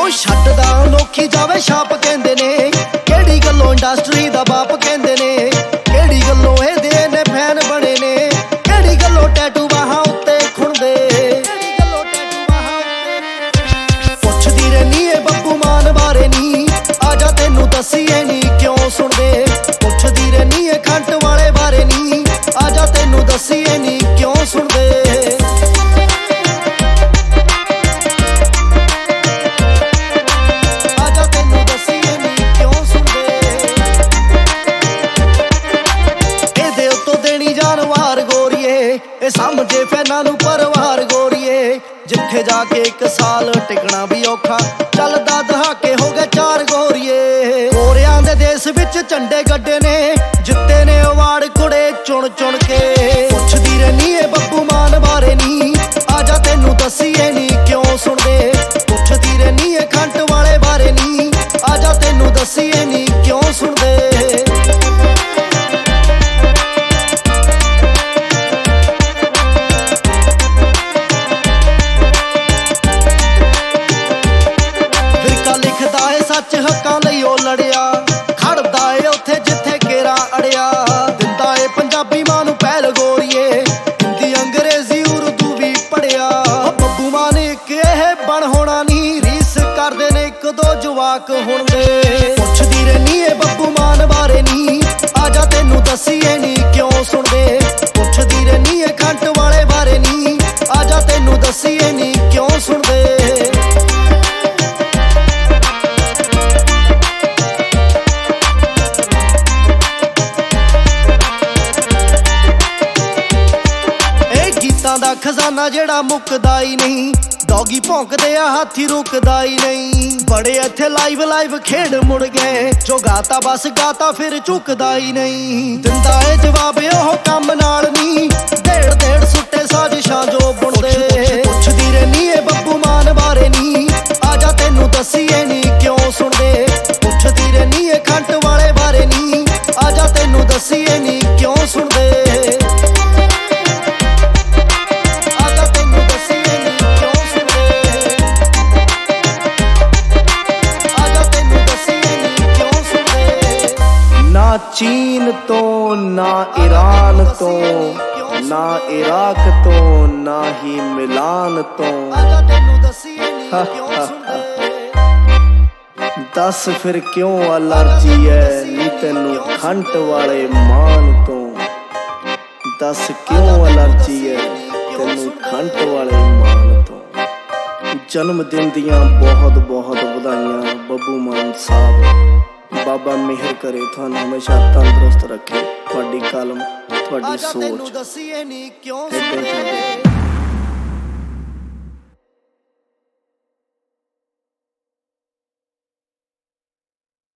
ਛੱਡਦਾ ਅਨੋਖੀ ਜਾਵੇ ਛਾਪ ਕਹਿੰਦੇ ਨੇ, ਕਿਹੜੀ ਗੱਲੋਂ ਇੰਡਸਟਰੀ ਦਾ ਬਾਪ ਕਹਿੰਦੇ ਨੇ, ਕਿਹੜੀ ਗੱਲੋਂ ਇਹਦੇ ਨੇ ਫੈਨ ਬਣੇ ਨੇ, ਕਿਹੜੀ ਗੱਲੋਂ ਟੈਟੂ ਬਾਹਾਂ ਉੱਤੇ ਖੁੰਦੇ, ਕਿਹੜੀ ਗੱਲੋਂ ਟੈਟੂ ਬਾਹਾਂ ਉੱਤੇ। ਪੁੱਛਦੀ ਰਹਿਨੀ ਏ ਬੱਬੂ ਮਾਨ ਬਾਰੇ ਨੀ, ਆਜਾ ਤੈਨੂੰ ਦੱਸੀਏ ਨੀ ਕਿਉਂ ਸੁਣਦੇ। ਪੁੱਛਦੀ ਰਹਿਨੀ ਏ ਖੰਟ ਵਾਲੇ ਬਾਰੇ ਨੀ, ਆਜਾ ਤੈਨੂੰ ਦੱਸੀਏ ਨੀ ਕਿਉਂ ਸੁਣਦੇ। ਸਮਝੇ ਫੈਨਾਂ ਨੂੰ ਪਰਵਾਰ ਗੋਰੀਏ, ਜਿੱਥੇ ਜਾ ਕੇ 1 ਸਾਲ ਟਿਕਣਾ ਵੀ ਔਖਾ, ਚੱਲਦਾ ਦਹਾਕੇ ਹੋ ਗਏ 4 ਗੋਰੀਏ। ਗੋਰਿਆਂ ਦੇ ਦੇਸ਼ ਵਿੱਚ ਝੰਡੇ ਗੱਡੇ ਨੇ, ਜਿੱਤੇ ਨੇ ਅਵਾਰਡ ਕੁੜੇ ਚੁਣ ਚੁਣ ਕੇ। ਪੁੱਛਦੀ ਰਹਿਨੀ ਏ ਬੱਬੂ ਮਾਨ ਬਾਰੇ ਨੀ, ਆਜਾ ਤੈਨੂੰ ਦੱਸੀਏ ਨੀ ਕਿਉਂ ਸੁਣਦੇ। ਪੁੱਛਦੀ ਰਹਿਨੀ ਏ ਖੰਟ ਵਾਲੇ ਬਾਰੇ ਨੀ, ਆਜਾ ਤੈਨੂੰ ਦੱਸੀਏ ਨੀ ਕਿਉਂ ਸੁਣਦੇ। ਸੱਚ ਹੱਕਾਂ ਲਈ ਉਹ ਲੜਿਆ, ਖੜਦਾ ਏ ਉੱਥੇ ਜਿੱਥੇ ਕੇਰਾ ਅੜਿਆ, ਦਿੰਦਾ ਏ ਪੰਜਾਬੀ ਮਾਂ ਨੂੰ ਪਹਿਲ ਗੋਰੀਏ, ਹਿੰਦੀ ਅੰਗਰੇਜ਼ੀ ਉਰਦੂ ਵੀ ਪੜਿਆ। ਬੱਬੂ ਮਾਨ ਇੱਕ ਇਹ ਬਣ ਹੋਣਾ ਨੀ, ਰੀਸ ਕਰਦੇ ਨੇ 1-2 ਜਵਾਕ ਹੁਣ ਦੇ। ਪੁੱਛਦੀ ਰਹਿਨੀ ਏ ਬੱਬੂ ਮਾਨ ਬਾਰੇ ਨੀ, ਆਜਾ ਤੈਨੂੰ ਦੱਸੀਏ ਨੀ ਕਿਉਂ ਸੁਣਦੇ। ਪੁੱਛਦੀ ਰਹਿਨੀ ਏ ਖੰਟ ਵਾਲੇ ਬਾਰੇ ਨੀ, ਆਜਾ ਤੈਨੂੰ ਦੱਸੀਏ ਨੀ ਕਿਉਂ ਸੁਣਦੇ। ਦਾ ਖਜ਼ਾਨਾ ਜਿਹੜਾ ਮੁੱਕਦਾ ਹੀ ਨਹੀਂ, ਡੌਗੀ ਭੌਂਕਦੇ ਆ ਹਾਥੀ ਰੁਕਦਾ ਹੀ ਨਹੀਂ। ਬੜੇ ਇੱਥੇ ਲਾਈਵ ਖੇਡ ਮੁੜ ਗਏ, ਜੋ ਗਾਤਾ ਬਸ ਗਾਤਾ ਫਿਰ ਝੁਕਦਾ ਹੀ ਨਹੀਂ। ਦਿੰਦਾ ਏ ਜਵਾਬ ਉਹ ਕੰਮ ਨਾਲ ਨੀ, ਢੇੜ ਸੁੱਟੇ ਸਾਜ਼ਿਸ਼ਾਂ ਜੋ ਬੁਣਦੇ। ਪੁੱਛਦੀ ਰਹਿਨੀ ਏ ਬੱਬੂ ਮਾਨ ਬਾਰੇ ਨੀ, ਆਜਾ ਤੈਨੂੰ ਦੱਸੀਏ ਨੀ ਕਿਉਂ ਸੁਣਦੇ। ਪੁੱਛਦੀ ਰਹਿਨੀ ਏ ਖੰਟ ਵਾਲੇ ਬਾਰੇ ਨੀ, ਆਜਾ ਤੈਨੂੰ ਦੱਸੀਏ ਨੀ ਕਿਉਂ ਸੁਣਦੇ। ਨਾ ਚੀਨ ਤੋਂ, ਨਾ ਈਰਾਨ ਤੋਂ, ਨਾ ਇਰਾਕ ਤੋਂ, ਨਾ ਹੀ ਮਿਲਾਨ ਤੋਂ। ਦੱਸ ਫਿਰ ਕਿਉਂ ਅਲਰਜੀ ਐ ਨੀ ਤੈਨੂੰ ਖੰਟ ਵਾਲੇ ਮਾਨ ਤੋਂ। ਦੱਸ ਕਿਉਂ ਅਲਰਜੀ ਐ ਤੈਨੂੰ ਖੰਟ ਵਾਲੇ ਮਾਨ ਤੋਂ। ਜਨਮ ਦਿਨ ਦੀਆਂ ਬਹੁਤ ਵਧਾਈਆਂ ਬੱਬੂ ਮਾਨ ਸਾਹਿਬ। ਬਾਬਾ ਮਿਹਰ ਕਰੇ ਤੁਹਾਨੂੰ ਹਮੇਸ਼ਾ ਤੰਦਰੁਸਤ ਰੱਖੇ, ਤੁਹਾਡੀ ਕਲਮ ਤੁਹਾਡੀ ਸੋਚ।